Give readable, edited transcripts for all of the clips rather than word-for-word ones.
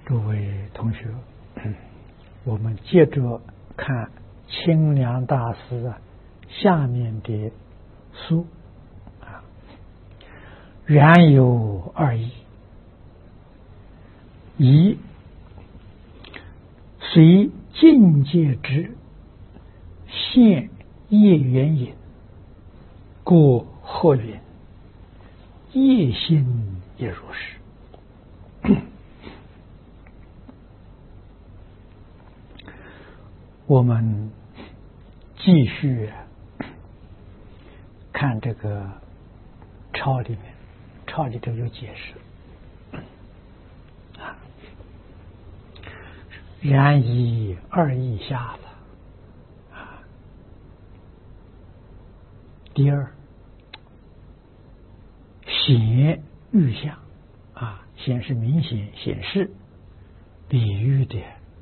诸位同学，我们接着看清凉大师下面的书原有二义：一随境界之现业缘引，故或云业心也如是。我们继续看这个抄里面，抄里头有解释然以二义下了第二显喻象显示明显显示比喻的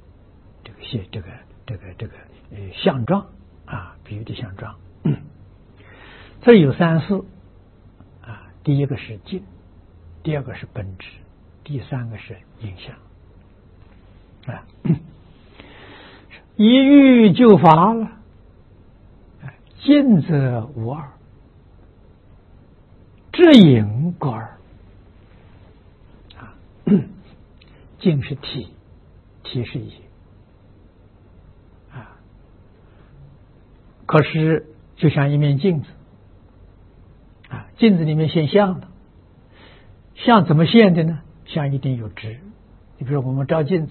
这个相状比喻的相状。这有三事第一个是境，第二个是本质，第三个是影响一欲就乏了，境则无二，知影各二境是体，体是影可是就像一面镜子镜子里面现象的，像怎么现的呢？像一定有质。你比如我们照镜子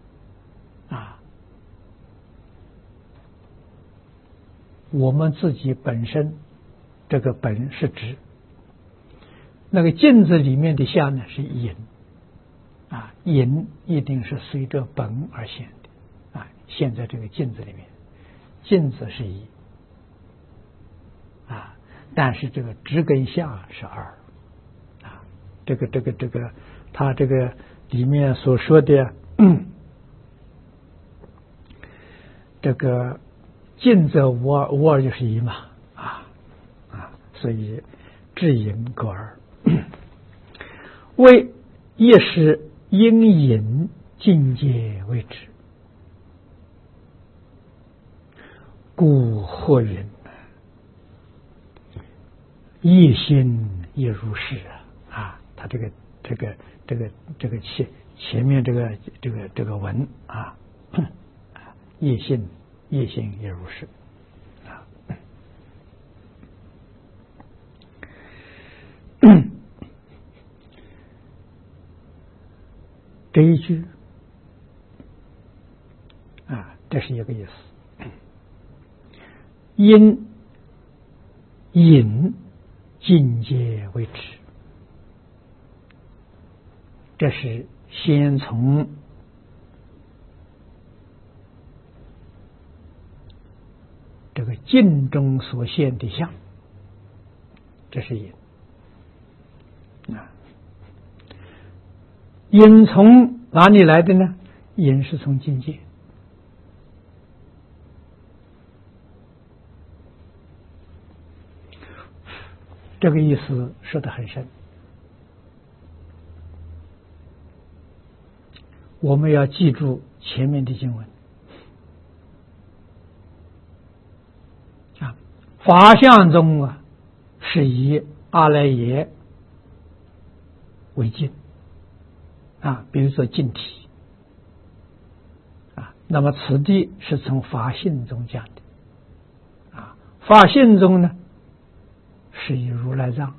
我们自己本身这个本是质，那个镜子里面的相呢是影影一定是随着本而现的现在这个镜子里面，镜子是一但是这个质跟相是二这个他这个里面所说的这个境则无二，无二就是一嘛所以知影各二为一时因影境界为止，故或云业心也如是他这个前面这个文业心也如是这一句这是一个意思。因引境界为止，这是先从这个境中所现的相，这是引引从哪里来的呢？引是从境界。这个意思说得很深，我们要记住前面的经文法相中是以阿赖耶为境比如说境体那么此地是从法性中讲的法性中呢是以如来藏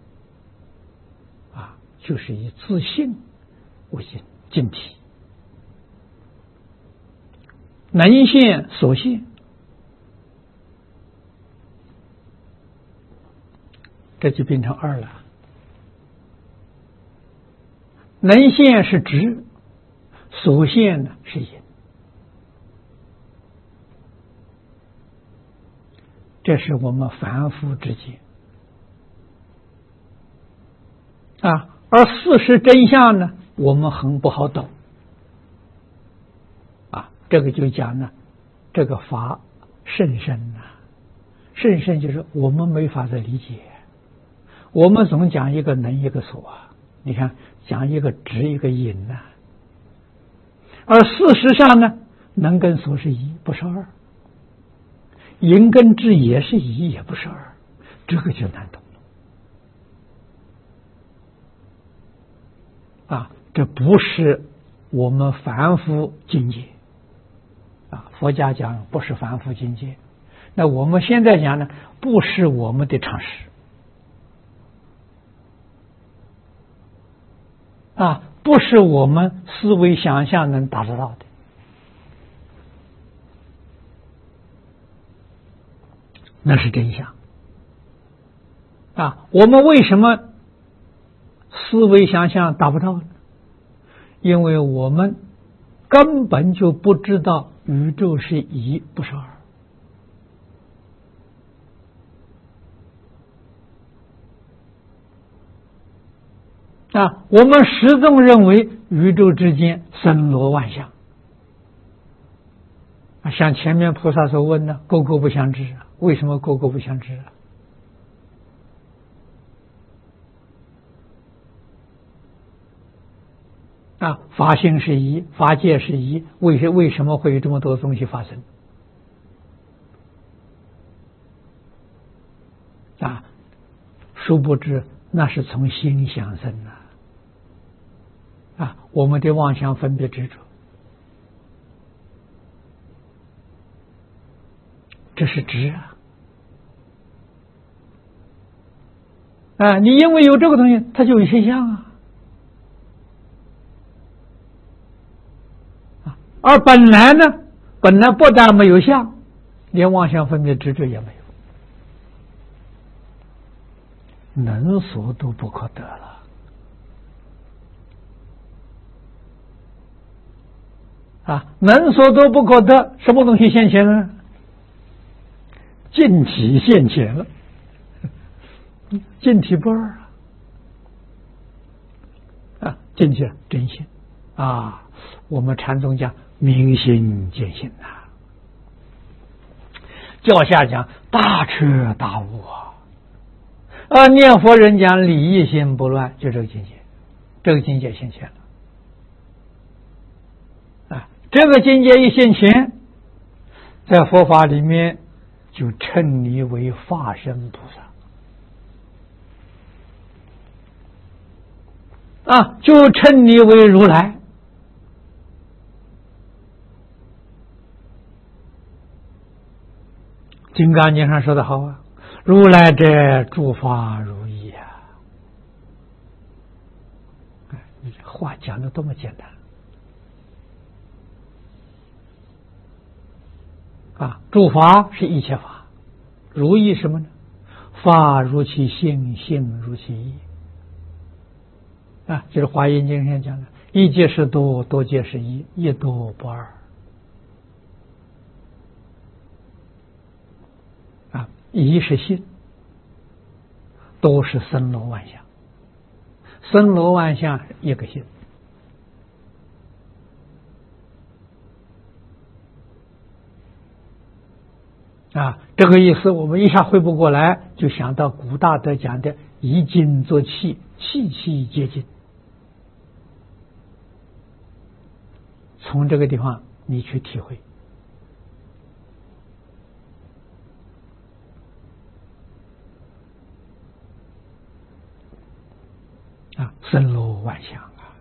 就是以自性为境体，能现所现，这就变成二了。能现是直，所现呢是隐，这是我们凡夫之见而事实真相呢，我们很不好懂这个就讲呢，这个法甚深甚深就是我们没法子理解，我们总讲一个能一个所你看讲一个直一个隐而事实上呢，能跟所是一，不是二；因跟知也是一，也不是二，这个就难懂了啊！这不是我们凡夫境界啊，佛家讲不是凡夫境界，那我们现在讲呢，不是我们的常识啊，不是我们思维想象能达得到的。那是真相啊！我们为什么思维想象达不到呢？因为我们根本就不知道宇宙是一，不是二啊！我们始终认为宇宙之间森罗万象啊，像前面菩萨所问的，个个不相知。为什么个个不相知啊？法性是一，法界是一，为什么会有这么多东西发生啊？殊不知那是从心想生啊！我们的妄想分别执着，这是执啊！你因为有这个东西，它就有现象啊！而本来呢，本来不但没有相，连妄想分别执着也没有，能所都不可得了啊！能所都不可得，什么东西现前呢？净体现前了，净体不二啊！净体真心啊！我们禅宗讲明心见性啊，教下讲大彻大悟啊！念佛人讲理一心不乱，就这个境界，这个境界现前了啊！这个境界一现前，在佛法里面就称你为法身菩萨啊，就称你为如来。金刚经上说的好啊，如来者诸法如意你这话讲的多么简单啊！诸法是一切法，如意什么呢？法如其性，性如其意啊！就是华严经上讲的，一即是多，多即是一，一多不二啊！一是性，多是森罗万象，森罗万象一个性啊！这个意思我们一下回不过来，就想到古大德讲的以精作气，气气皆精。从这个地方你去体会啊，森罗万象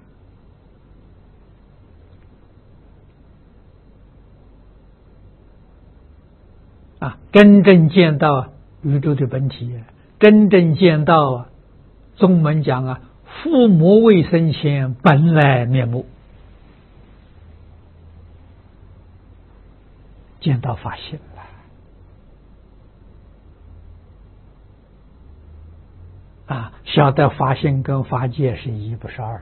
啊，真正见到宇宙的本体，真正见到宗门讲父母未生前本来面目，见到法性了啊，晓得法性跟法界是一，不是二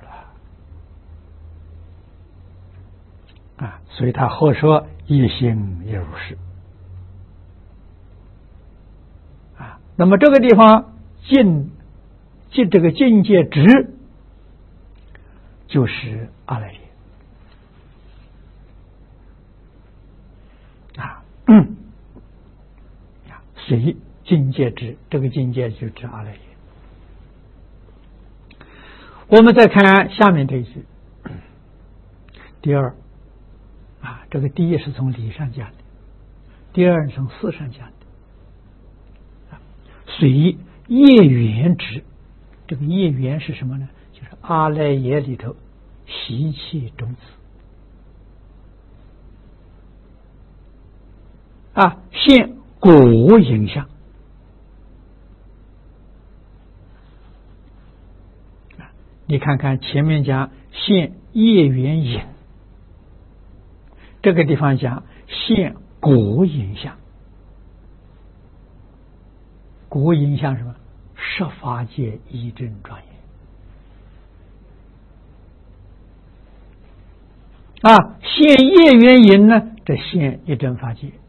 了啊，所以他后说一心一如是啊。那么这个地方这个境界值就是阿赖耶啊，随境界值，这个境界就指阿赖耶。我们再看下面这一句，第二， 这个第一是从理上讲的，第二是从事上讲的。随业缘之，这个业缘是什么呢？就是阿赖耶里头习气种子现果影像。你看看前面讲现业缘影，这个地方讲现果影像。果影像什么？十法界一真庄严现业缘影呢，这现一真法界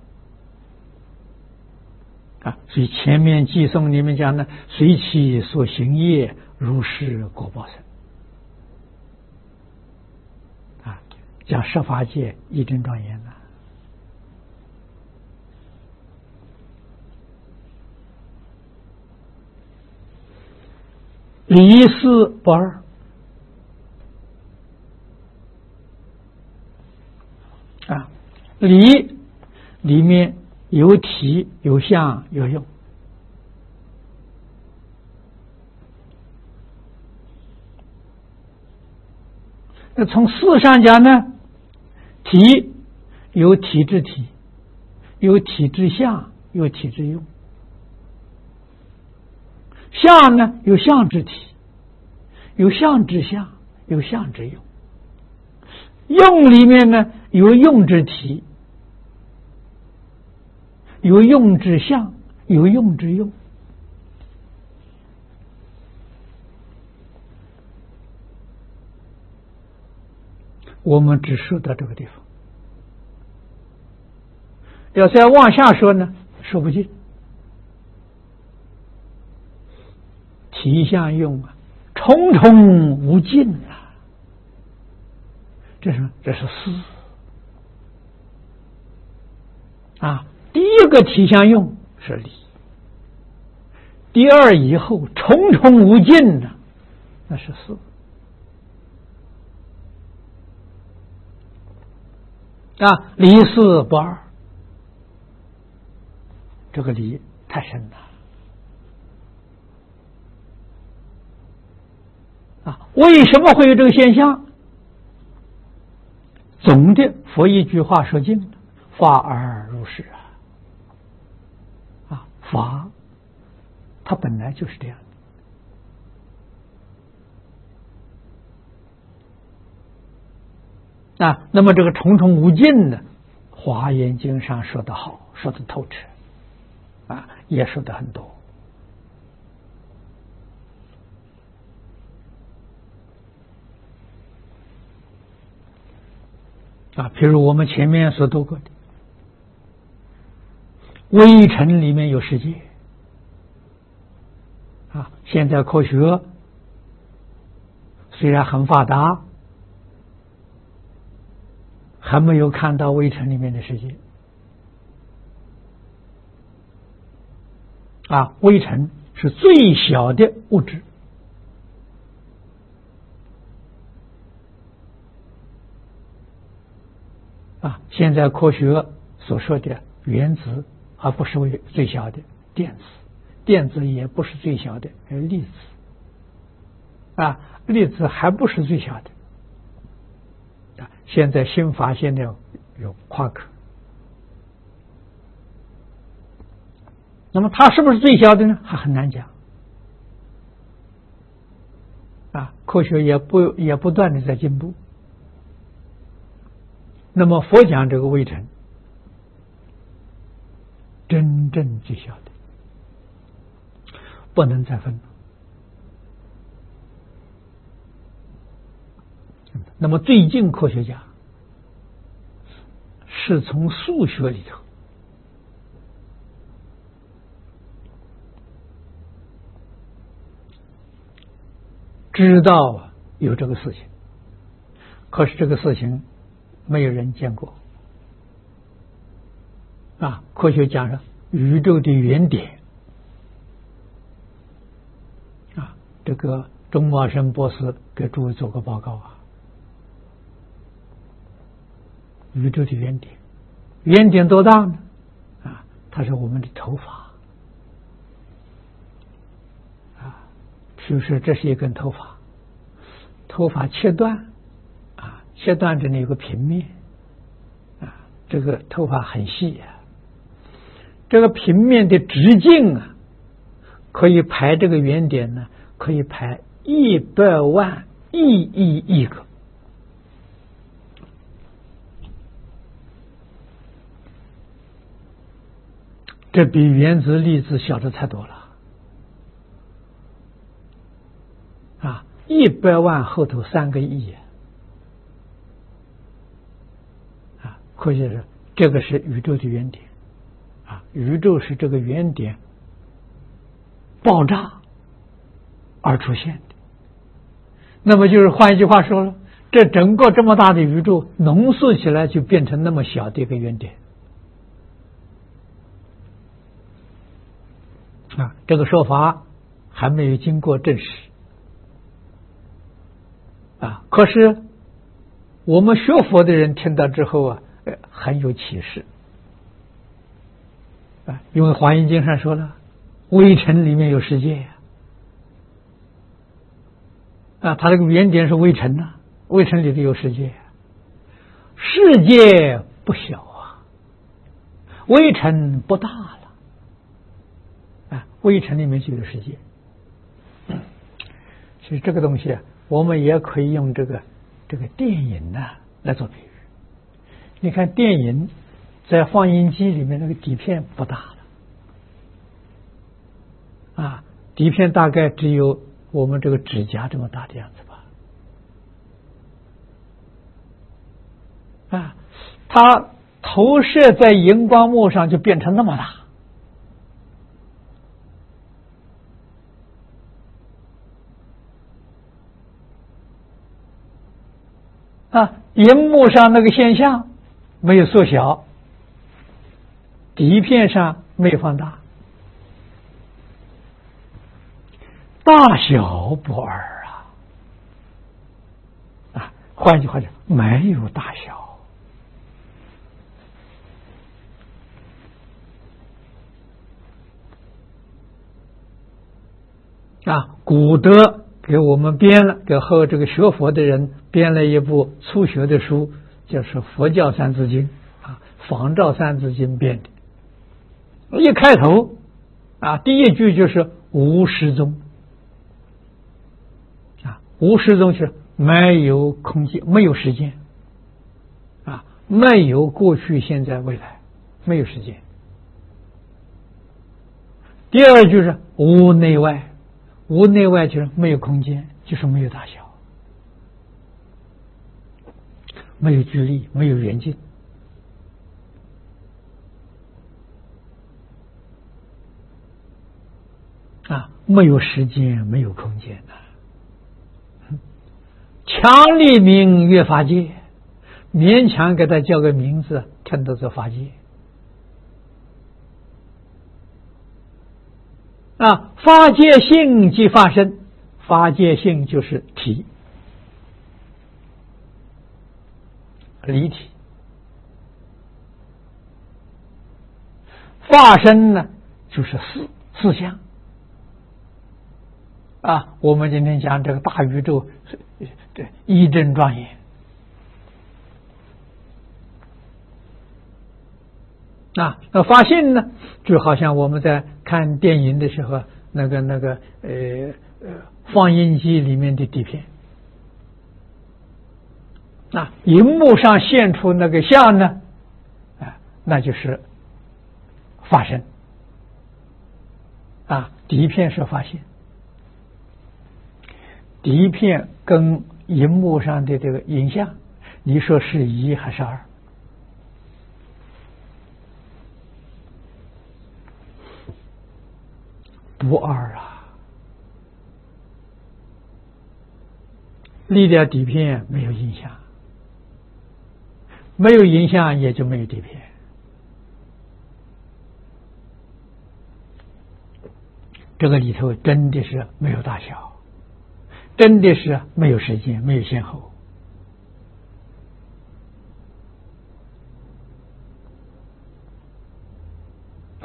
所以前面偈颂里面讲呢，随其所行业，如是果报生讲十法界一真庄严离四不二离里面有体有相有用。那从事上讲呢，体有体之体，有体之相，有体之用。相呢有相之体，有相之相，有相之用。用里面呢有用之体，有用之相，有用之用。我们只说到这个地方，要再往下说呢，说不尽。体相用重重无尽这是什么？这是思第一个体相用是理，第二以后重重无尽那是思离四不二，这个理太深了为什么会有这个现象？总的佛一句话说尽了，法而如是法它本来就是这样的那么这个重重无尽呢，华严经上说得好，说得透彻也说得很多譬如我们前面所读过的微尘里面有世界现在科学虽然很发达，还没有看到微尘里面的世界微尘是最小的物质现在科学所说的原子而不是最小的电子，电子也不是最小的粒子粒子还不是最小的现在新发现的有夸克，那么它是不是最小的呢？还很难讲科学也不断的在进步。那么佛讲这个微尘真正最小的不能再分了。那么最近科学家是从数学里头知道有这个事情，可是这个事情没有人见过科学讲说宇宙的原点这个钟茂生博士给诸位做个报告宇宙的原点。原点多大呢？啊，它是我们的头发。啊，比如说这是一根头发，头发切断，啊，切断这里有个平面，啊，这个头发很细啊，这个平面的直径啊，可以排这个原点呢，可以排100万亿个。这比原子粒子小的太多了啊！100万后头3个亿啊！可以说这个是宇宙的原点啊！宇宙是这个原点爆炸而出现的。那么就是换一句话说了，这整个这么大的宇宙浓缩起来就变成那么小的一个原点。啊，这个说法还没有经过证实啊。可是我们学佛的人听到之后啊，很有启示啊。因为《华严经》上说了，微尘里面有世界啊，它这个原点是微尘呐，微尘里头有世界，世界不小啊，微尘不大了。微尘里面就有世界，所以这个东西啊，我们也可以用这个电影呢来做比喻。你看电影在放映机里面那个底片不大了啊，底片大概只有我们这个指甲这么大的样子吧啊，它投射在荧光幕上就变成那么大。啊，荧幕上那个现象没有缩小，底片上没有放大，大小不二啊！换句话讲，没有大小啊！古德给我们编了，给和这个学佛的人编了一部初学的书，就是《佛教三字经》啊，仿照三字经编的。一开头啊，第一句就是无失踪啊，无失踪是没有空间，没有时间啊，没有过去、现在、未来，没有时间。第二句是无内外。无内外就是没有空间，就是没有大小，没有距离，没有远近啊，没有时间，没有空间强力名曰法界，勉强给他叫个名字，看到这法界啊，法界性即法身，法界性就是体，离体。法身呢，就是四相啊。我们今天讲这个大宇宙，这一真庄严啊。那法性呢，就好像我们在看电影的时候，那个放映机里面的底片啊，荧幕上现出那个像呢，啊，那就是法身啊，底片是法性，底片跟荧幕上的这个影像，你说是1还是2？不2啊！离掉底片没有影像，没有影像也就没有底片。这个里头真的是没有大小，真的是没有时间，没有先后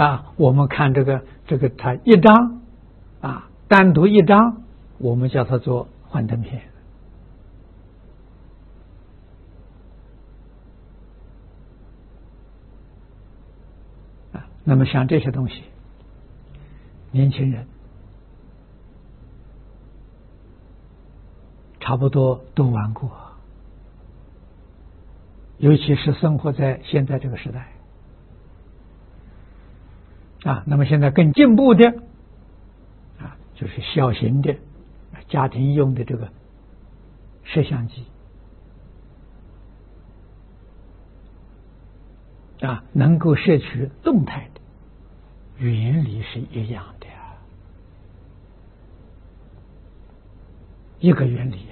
我们看这个它一张单独一张，我们叫它做幻灯片那么像这些东西，年轻人差不多都玩过，尤其是生活在现在这个时代那么现在更进步的就是小型的家庭用的这个摄像机能够摄取动态的，原理是一样的一个原理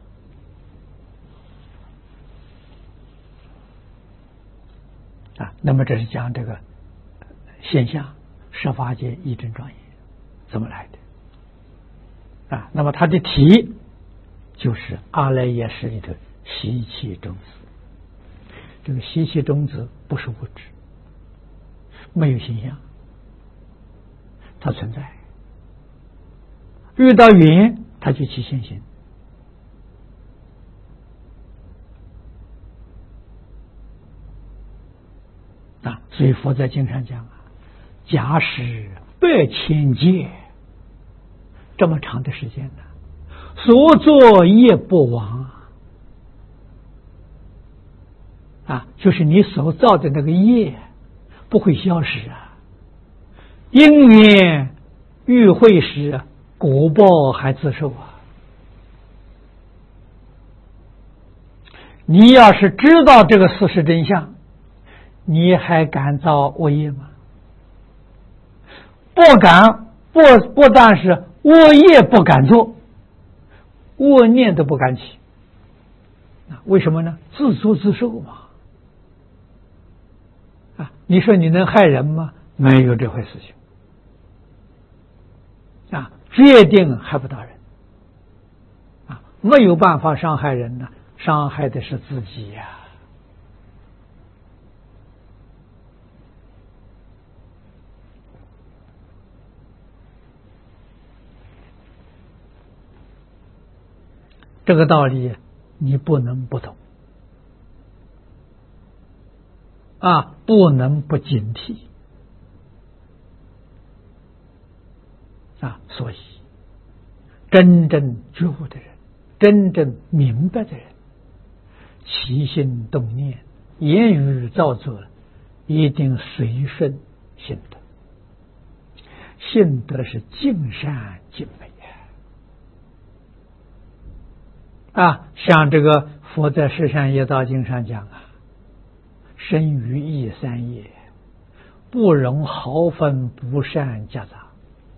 那么这是讲这个现象十法界义正庄严怎么来的那么它的题就是阿赖耶识里头习气种子。这个习气种子不是物质，没有形象，它存在，遇到缘它就起现行所以佛在经上讲假使8,000劫这么长的时间呢，所作业不亡就是你所造的那个业不会消失因缘遇会时果报还自受你要是知道这个事实真相，你还敢造恶业吗？不敢，不但是恶业不敢做，恶念都不敢起为什么呢？自作自受嘛你说你能害人吗？没有这回事情决定害不到人没有办法伤害人呢，伤害的是自己这个道理你不能不懂不能不警惕所以真正觉悟的人，真正明白的人，起心动念言语造作一定随顺心得，心得是尽善尽美像这个佛在《十善业道经》上讲身语意三业不容毫分不善夹杂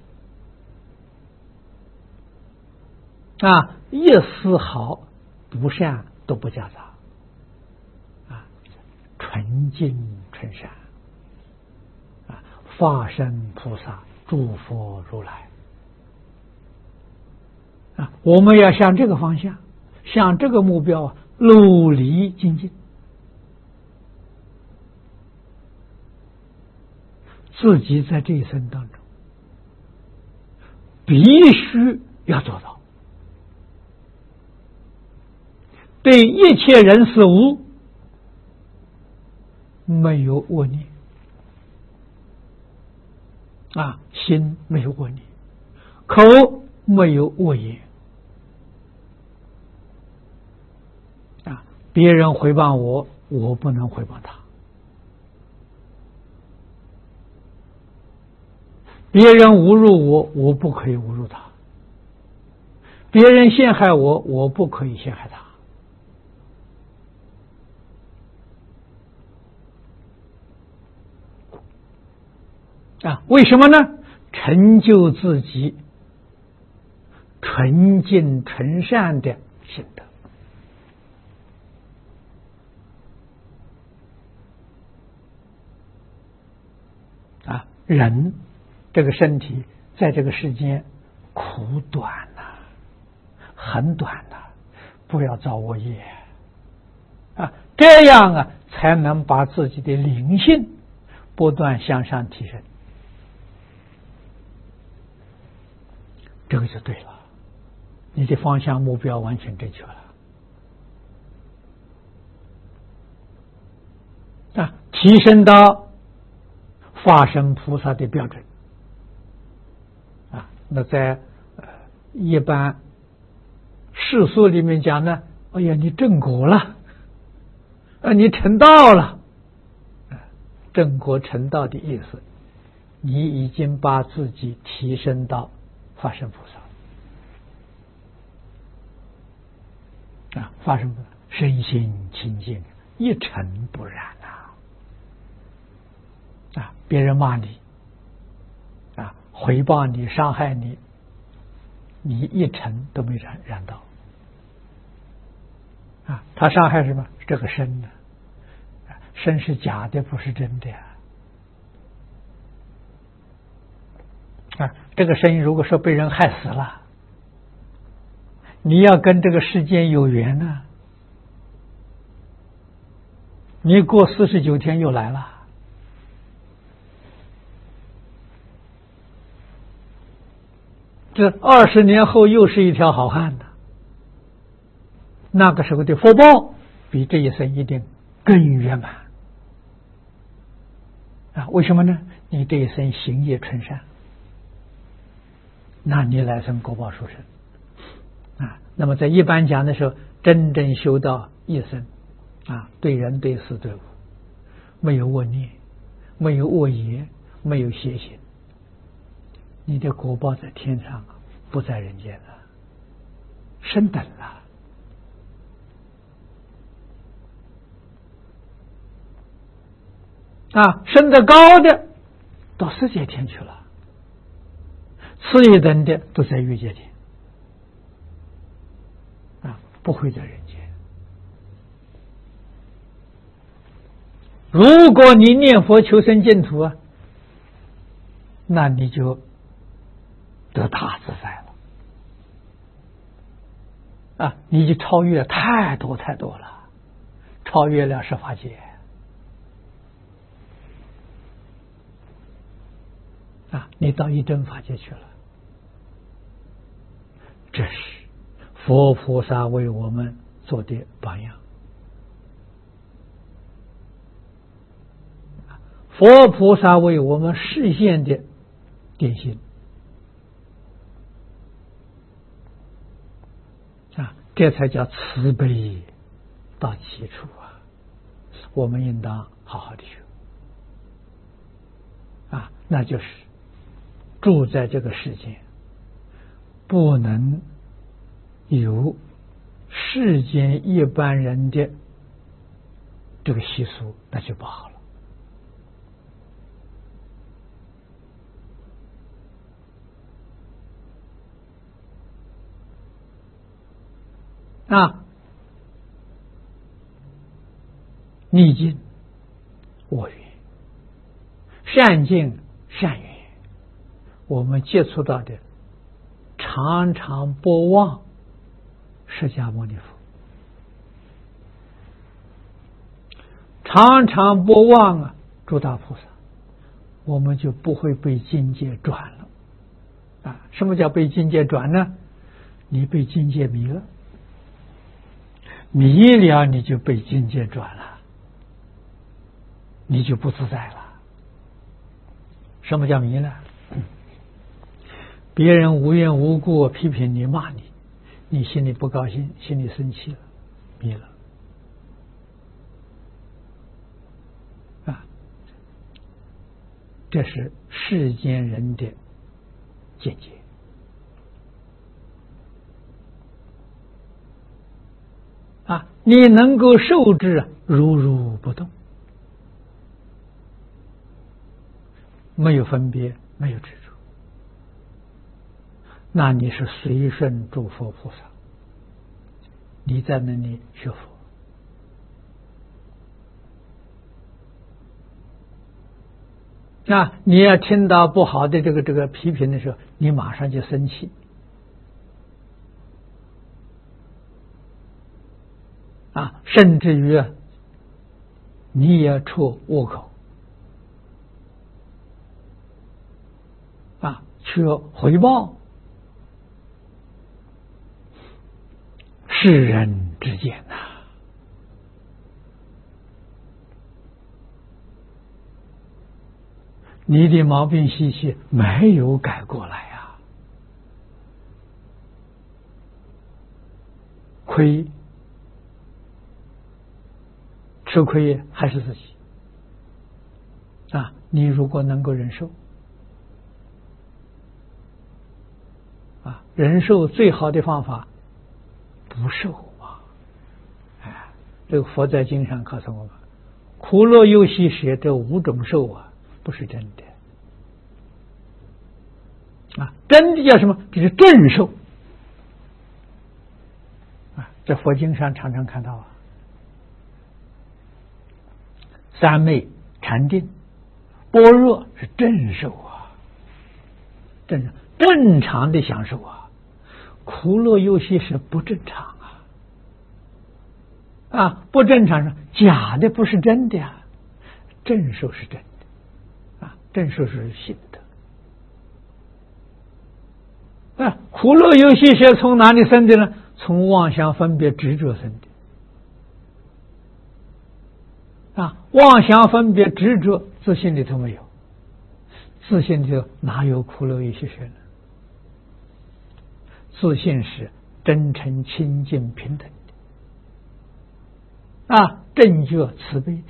一丝毫不善都不夹杂纯净纯善法身菩萨诸佛如来我们要向这个方向，向这个目标努力精进，自己在这一生当中必须要做到对一切人事物没有恶念心没有恶念，口没有恶言别人诽谤我，我不能诽谤他；别人侮辱我，我不可以侮辱他；别人陷害我，我不可以陷害他。为什么呢？成就自己纯净纯善的心得。人这个身体在这个世间苦短很短不要造恶业这样才能把自己的灵性不断向上提升。 这个就对了，你的方向目标完全正确了。提升到法身菩萨的标准那在一般世俗里面讲呢，哎呀，你正果了，你成道了。正果成道的意思，你已经把自己提升到法身菩萨法身菩萨身心清净，一尘不染别人骂你回报你，伤害你，你一尘都没染到他伤害什么？这个身呢？身是假的，不是真的这个身如果说被人害死了，你要跟这个世间有缘呢，你过49天又来了。这20年后又是一条好汉呢，那个时候的福报比这一生一定更圆满为什么呢？你这一生行业纯善，那你来生果报殊胜那么在一般讲的时候，真正修到一生对人对事对物没有恶念，没有恶言，没有邪行，你的果报在天上不在人间了，升等了升得高的到世界天去了，次一等的都在欲界天不会在人间。如果你念佛求生净土那你就得大自在了你就超越太多太多了，超越了十法界你到一真法界去了。这是佛菩萨为我们做的榜样，佛菩萨为我们实现的典型这才叫慈悲到其处我们应当好好的学那就是住在这个世间，不能有世间一般人的这个习俗，那就不好了逆境我缘，善境善缘，我们接触到的常常不忘释迦牟尼佛，常常不忘诸大菩萨，我们就不会被境界转了什么叫被境界转呢？你被境界迷了，迷了你就被境界转了，你就不自在了。什么叫迷呢？别人无缘无故批评你骂你，你心里不高兴，心里生气了，迷了这是世间人的见解你能够受之如如不动，没有分别，没有执着，那你是随顺诸佛菩萨，你在那里学佛你要听到不好的这个批评的时候，你马上就生气甚至于你也出恶口去回报世人之见呐。你的毛病习气没有改过来呀，亏吃亏还是自己啊！你如果能够忍受啊，忍受最好的方法不受啊！哎，这个佛在经上告诉我们，苦乐忧喜舍这5种受啊，不是真的啊！真的叫什么？这是正受啊！在佛经上常常看到啊，三昧、禅定、般若是正受啊，正常的享受啊，苦乐忧喜是不正常啊，不正常是假的，不是真的呀，正受是真的啊，正受是心的啊，苦乐忧喜是从哪里生的呢？从妄想分别执着生的啊，妄想分别执着自信里头没有，自信里头哪有苦乐忧喜舍呢？自信是真诚清净平等的啊，正觉慈悲的。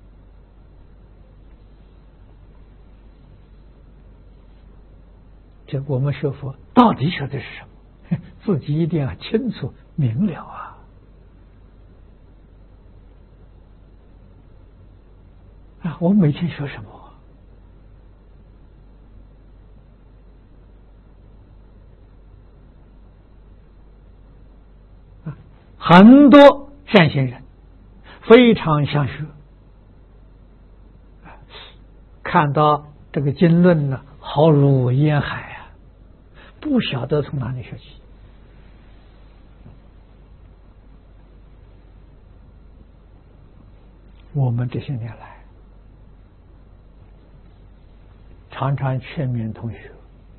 这我们学佛到底学的是什么？自己一定要清楚明了啊！我们每天学什么？很多善心人非常想学，看到这个经论呢，浩如烟海啊，不晓得从哪里学起。我们这些年来，常常劝勉同学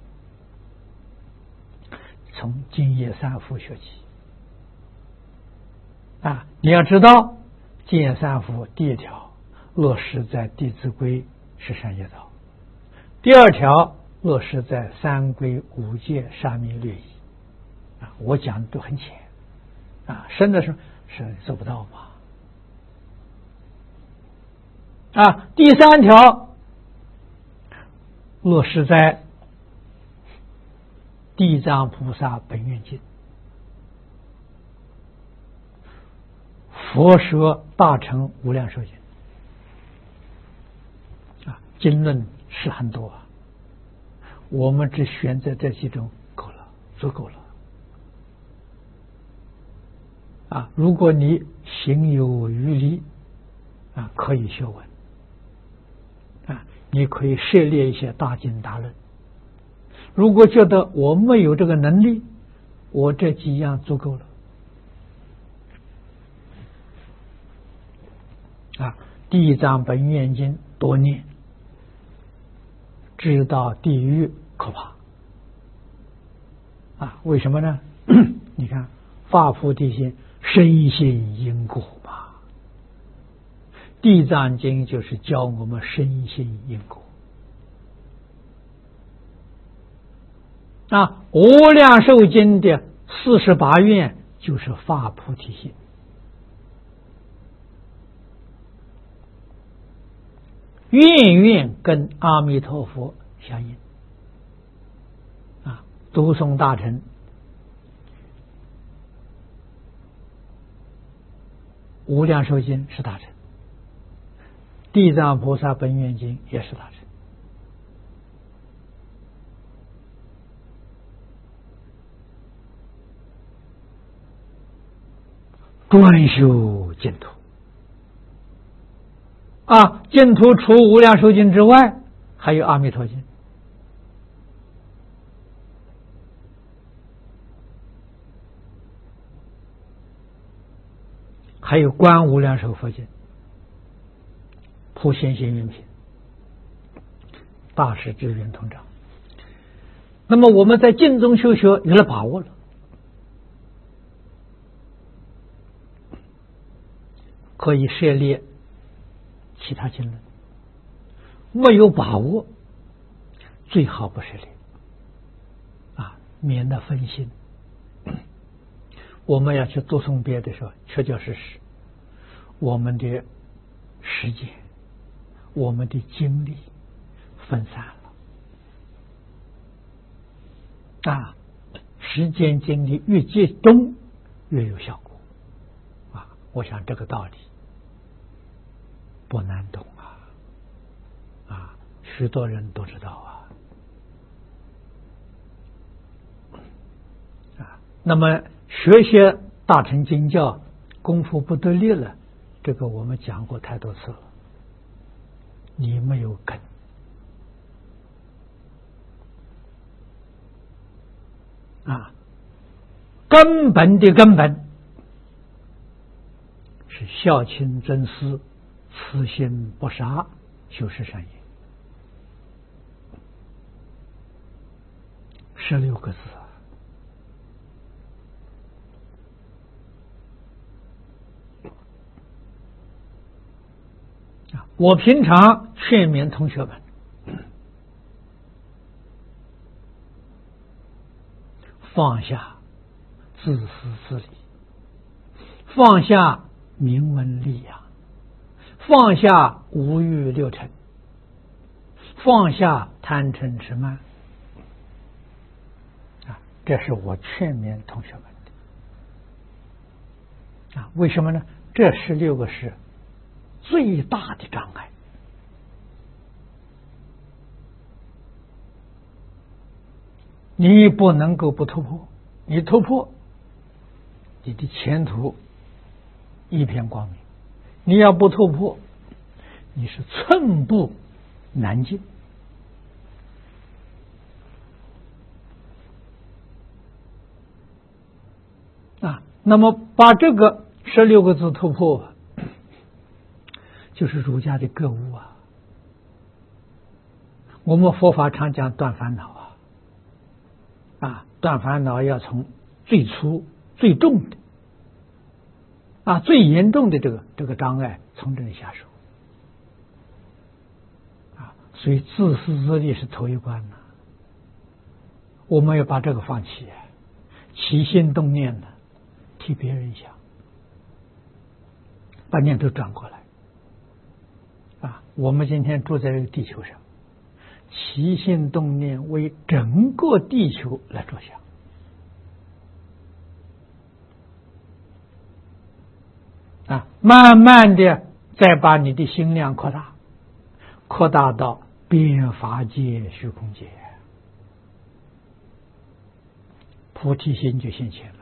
从净业三福学起。啊，你要知道，净业三福第1条落实在《弟子规》是善业道，第2条落实在三规五戒沙弥律仪啊，我讲的都很浅啊，深的是做不到嘛啊，第3条落实在地藏菩萨本愿经。佛说大乘无量寿经啊，经论是很多啊，我们只选择这几种够了，足够了啊。如果你行有余力啊，可以学文啊，你可以涉猎一些大经大论。如果觉得我没有这个能力，我这几样足够了。啊，地藏本愿经多念，知道地狱可怕啊！为什么呢？你看发菩提心，深信因果嘛。地藏经就是教我们深信因果啊。无量寿经的48愿就是发菩提心。愿愿跟阿弥陀佛相应啊，读诵大乘无量寿经是大乘，地藏菩萨本愿经也是大乘，专修净土啊，净土除无量寿经之外，还有阿弥陀经，还有观无量寿佛经、普贤行愿品、大师智圆通章。那么我们在净宗修学有了把握了可以涉猎其他经论，没有把握最好不涉猎免得分心。我们要去读诵别的时候，确确实实我们的时间、我们的精力分散了时间精力越集中越有效果我想这个道理不难懂许多人都知道那么学些大乘经教功夫不得力了，这个我们讲过太多次了，你没有根根本的根本是孝亲尊师，慈心不杀，修持善业，16个字我平常劝勉同学们放下自私自利，放下名闻利养，放下五欲六尘，放下贪嗔痴慢这是我劝勉同学们的为什么呢？这16个是最大的障碍，你不能够不突破，你突破，你的前途一片光明；你要不突破，你是寸步难进那么把这个16个字突破就是儒家的格物我们佛法常讲断烦恼断烦恼要从最粗最重的最严重的这个障碍从这里下手所以自私自利是头一关我们要把这个放弃起心动念的替别人想，把念头转过来我们今天住在这个地球上，起心动念为整个地球来着想慢慢的再把你的心量扩大，扩大到遍法界虚空界，菩提心就现前了。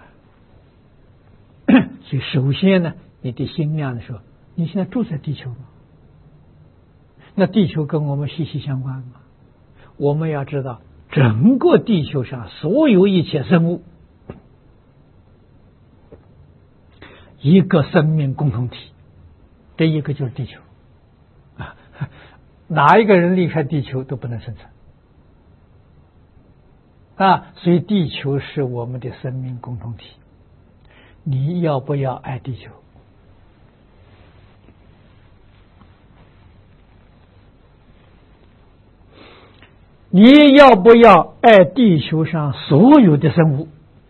所以首先呢，你的心量的时候，你现在住在地球吗？那地球跟我们息息相关嘛。我们要知道，整个地球上所有一切生物，一个生命共同体，这一个就是地球哪一个人离开地球都不能生存所以地球是我们的生命共同体。你要不要爱地球？你要不要爱地球上所有的生物？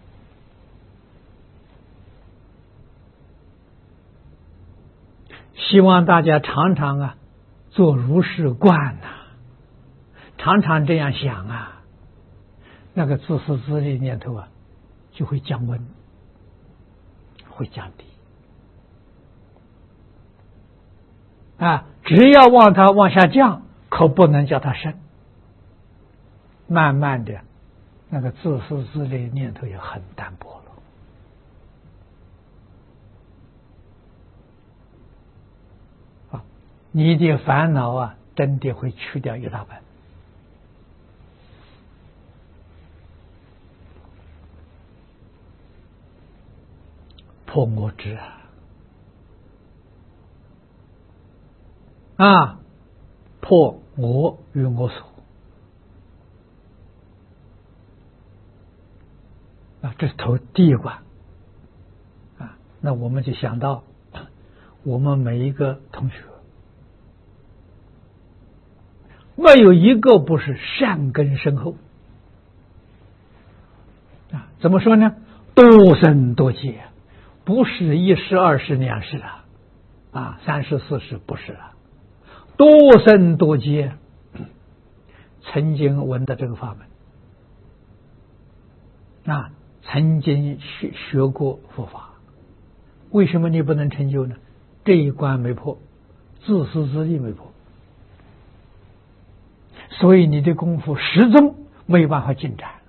希望大家常常做如是观常常这样想那个自私自利念头就会降温，会降低只要往它往下降，可不能叫它升。慢慢的那个自私自利念头也很淡薄了你的烦恼真的会去掉一大半。破我执破我与我所这是第一关那我们就想到我们每一个同学，没有一个不是善根深厚啊！怎么说呢？多生多劫，不是一世、二世、两世了啊，三世、四世不是了，多生多劫，曾经闻的这个法门啊，曾经学过佛法，为什么你不能成就呢？这一关没破，自私自利没破，所以你的功夫始终没有办法进展，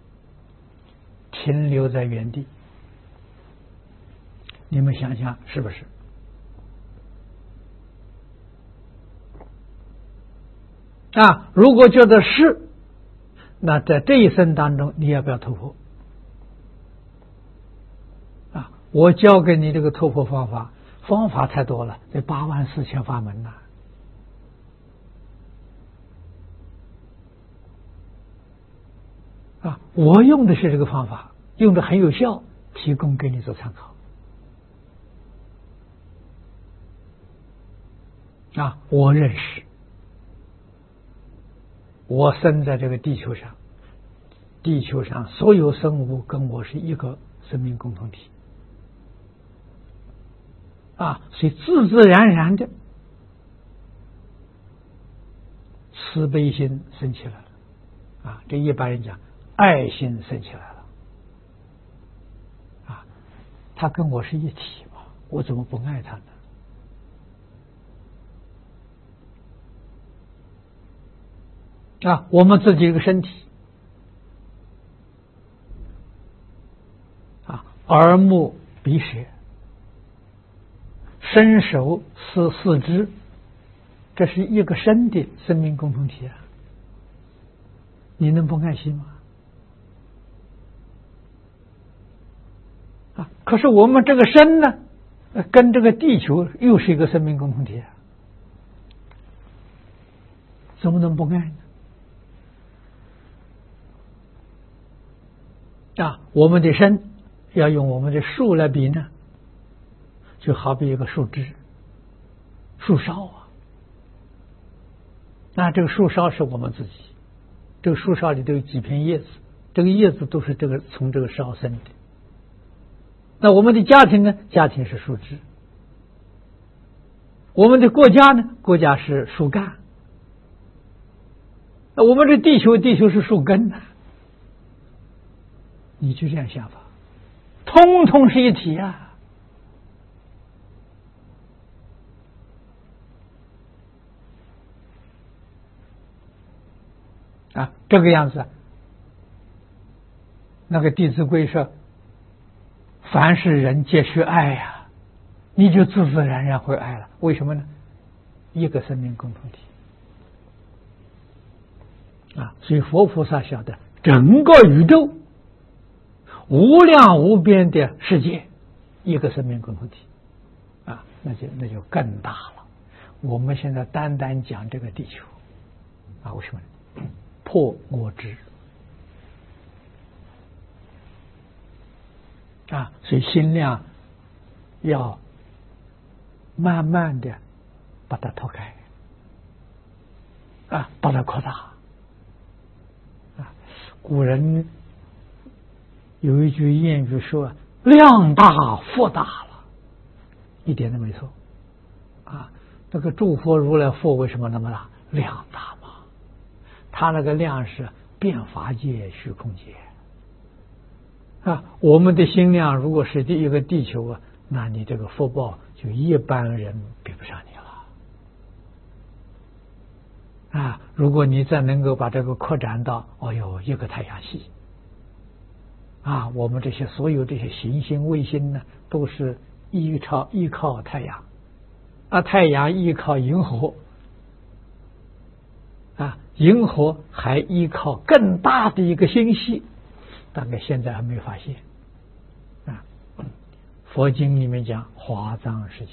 停留在原地。你们想想是不是？啊，如果觉得是，那在这一生当中，你要不要突破？啊，我教给你这个突破方法太多了，这84000法门呐。啊，我用的是这个方法，用的很有效，提供给你做参考。啊，我认识，我生在这个地球上，地球上所有生物跟我是一个生命共同体。啊，所以自自然然的慈悲心生起来了。啊，这一般人讲爱心生起来了。啊，他跟我是一体嘛，我怎么不爱他呢？啊，我们自己这个身体，啊，耳目鼻舌身手四肢，这是一个身的生命共同体啊！你能不爱惜吗？啊，可是我们这个身呢，跟这个地球又是一个生命共同体啊，怎么能不爱呢？啊，我们的身要用我们的树来比呢，就好比一个树枝、树梢啊。那这个树梢是我们自己，这个树梢里都有几片叶子，这个叶子都是从这个梢生的。那我们的家庭呢？家庭是树枝。我们的国家呢？国家是树干。那我们这地球是树根呢。你就这样想法，通通是一体啊！啊，这个样子，那个《弟子规》说：“凡是人皆须爱呀。”你就自自然然会爱了。为什么呢？一个生命共同体啊！所以佛菩萨晓得整个宇宙。无量无边的世界，一个生命共同体啊，那就更大了。我们现在单单讲这个地球啊，为什么？破我执啊，所以心量要慢慢的把它拓开啊，把它扩大啊。古人有一句谚语说：“量大福大了”，一点都没错啊。那个诸佛如来佛为什么那么大？量大嘛，他那个量是遍法界、虚空界啊。我们的心量如果是一个地球啊，那你这个福报就一般人比不上你了啊。如果你再能够把这个扩展到一个太阳系。啊，我们这些所有这些行星、卫星呢，都是依靠太阳，啊，太阳依靠银河，啊，银河还依靠更大的一个星系，大概现在还没发现，啊，佛经里面讲华藏世界，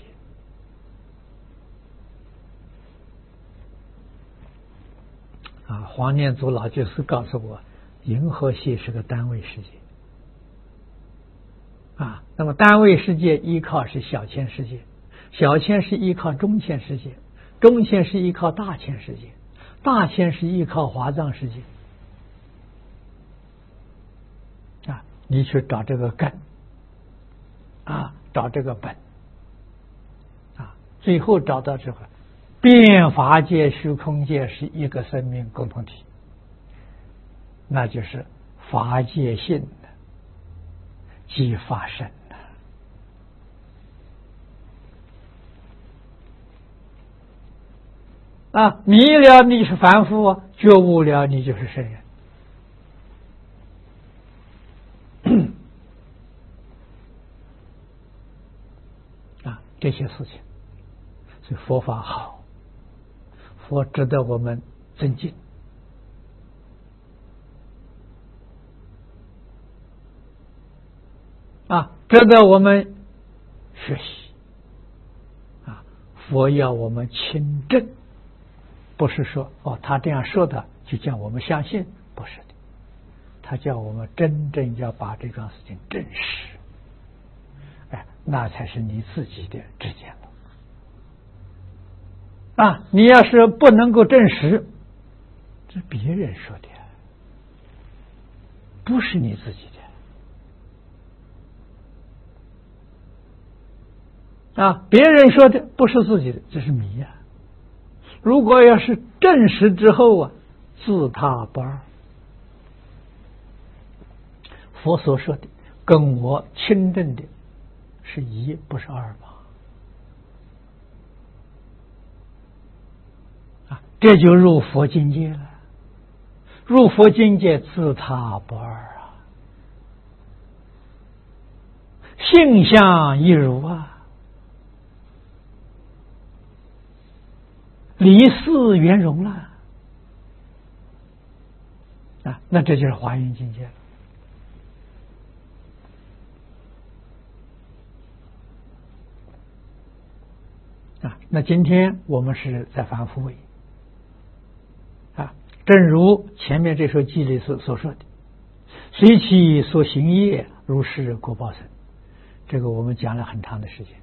啊，黄念祖老居士告诉我，银河系是个单位世界。啊，那么单位世界依靠是小千世界， 小千是依靠中千世界，中千是依靠大千世界，大千是依靠华藏世界。啊，你去找这个根，啊，找这个本，啊，最后找到之后，变法界、虚空界是一个生命共同体，那就是法界性的即法身的。啊，迷了你是凡夫，觉悟了你就是圣人。啊，这些事情，所以佛法好，佛值得我们尊敬。啊，值得我们学习。啊，佛要我们亲证。不是说哦，他这样说的就叫我们相信，不是的，他叫我们真正要把这桩事情证实，哎，那才是你自己的知见了。啊，你要是不能够证实，这别人说的，不是你自己的。啊，别人说的不是自己的，这是迷呀。如果要是证实之后啊，自他不二。佛所说的跟我亲证的是一，不是二嘛？啊，这就入佛境界了。入佛境界，自他不二啊，性相一如啊。离世圆融了啊，那这就是华严境界了啊。那今天我们是在凡夫位啊，正如前面这首偈里所说的，随其所行业，如是果报生。这个我们讲了很长的时间。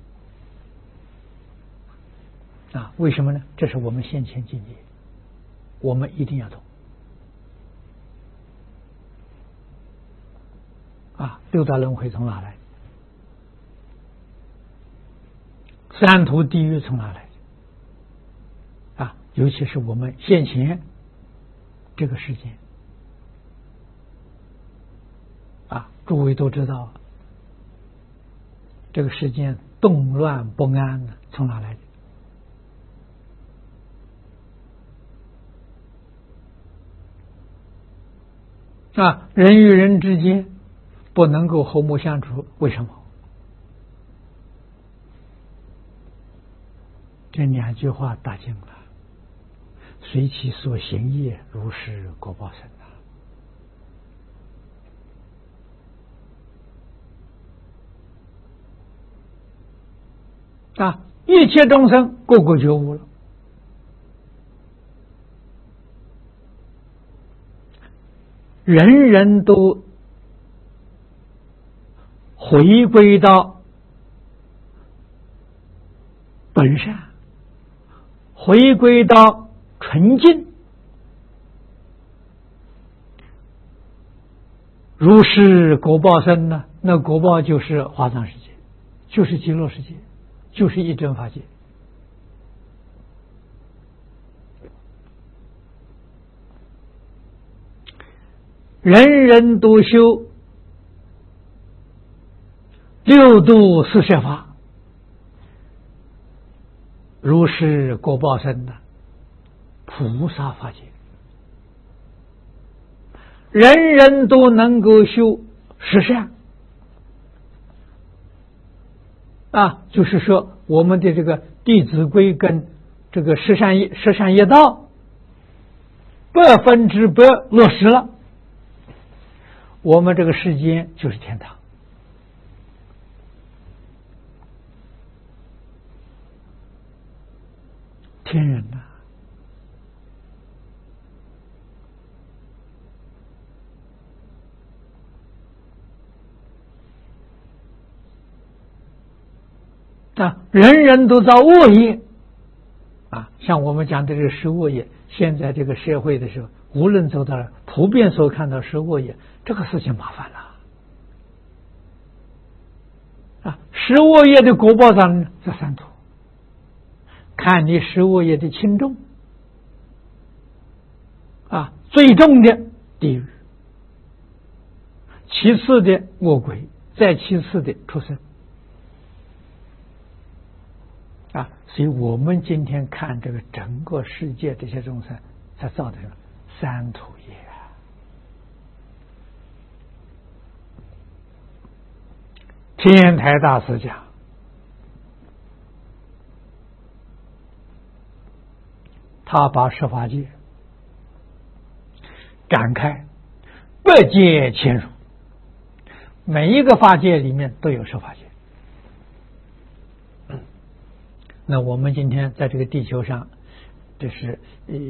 啊，为什么呢？这是我们先前境界，我们一定要懂。啊，六道轮回从哪来？三途地狱从哪来？啊，尤其是我们现前这个世界，啊，诸位都知道，这个世间动乱不安的从哪来的？啊，人与人之间不能够和睦相处，为什么？这两句话打尽了，随其所行业，如是果报生啊！一切众生个个觉悟了。人人都回归到本善，回归到纯净，如是果报生呢？那果报就是华藏世界，就是极乐世界，就是一真法界。人人都修六度四摄法，如是果报生的菩萨法界。人人都能够修十善啊，就是说我们的这个《弟子规》跟这个十善业道100%落实了，我们这个世间就是天堂。天人呐， 人人都造恶业像我们讲的这个十恶业，现在这个社会的时候，无论走到了普遍所看到十恶业，这个事情麻烦了十恶业的果报上这三途，看你十恶业的轻重最重的地狱，其次的恶鬼，再其次的畜生所以我们今天看这个整个世界这些众生，才造的三途业天台大师讲，他把十法界展开百界千入，每一个法界里面都有十法界。那我们今天在这个地球上，这是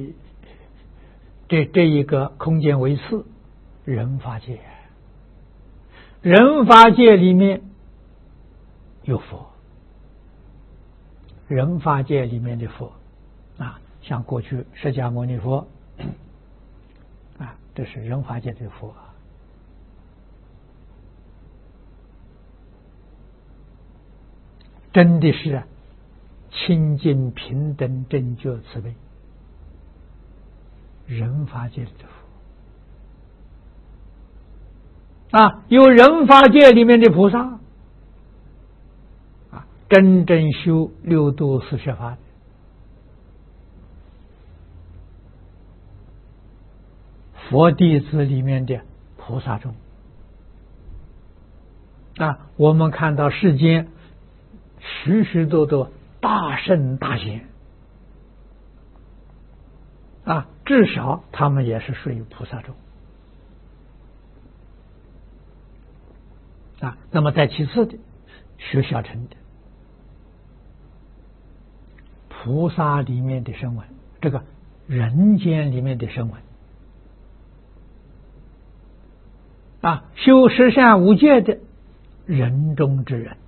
这一个空间为4，人法界。人法界里面有佛，人法界里面的佛像过去释迦牟尼佛这是人法界的佛真的是清净平等正觉慈悲，人法界的佛有人法界里面的菩萨真正修六度四摄法的，佛弟子里面的菩萨众我们看到世间许许多多大圣大贤至少他们也是属于菩萨众那么在其次的学小乘的菩萨里面的声闻，这个人间里面的声闻修十善无戒的人中之人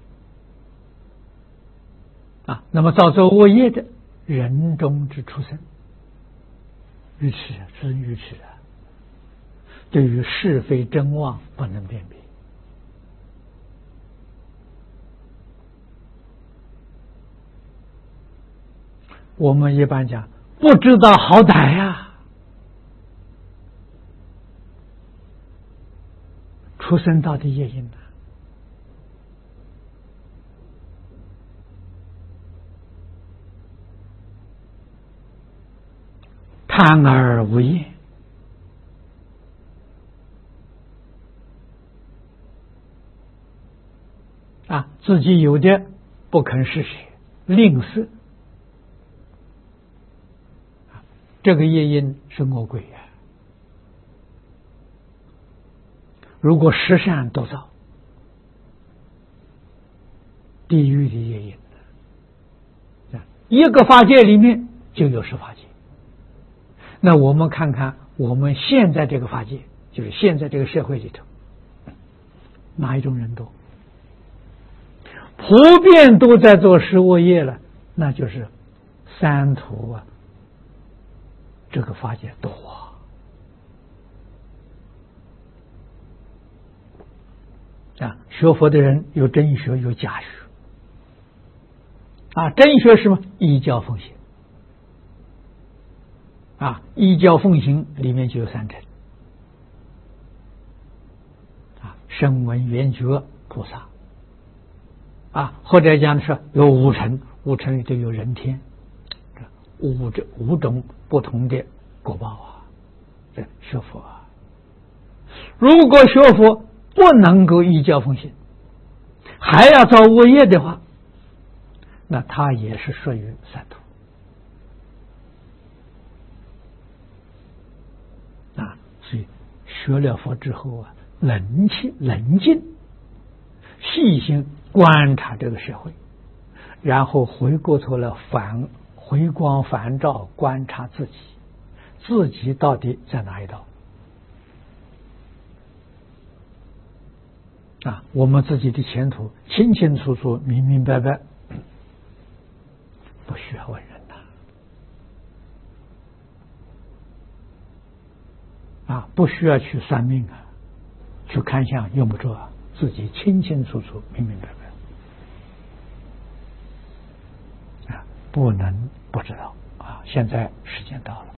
那么造作恶业的人中之畜生，愚痴真愚痴对于是非真妄不能辨别我们一般讲不知道好歹畜生道的业因贪而无厌自己有的不肯施舍，吝啬这个业因是魔鬼如果十善都造，地狱的业因一个法界里面就有十法界。那我们看看我们现在这个法界，就是现在这个社会里头，哪一种人多？普遍都在做十恶业了，那就是三途这个法界多学佛的人有真学有假学真学是什么？依教奉行依教奉行里面就有三乘声闻缘觉菩萨或者讲的是有五乘，五乘里头有人天，五种不同的果报这学佛如果学佛不能够依教奉行，还要造恶业的话，那他也是属于三途所以学了佛之后冷静细心观察这个社会，然后回过头来回光返照观察自己到底在哪一道我们自己的前途清清楚楚明明白白不需要去算命去看相，用不着自己清清楚楚、明明白白不能不知道现在时间到了。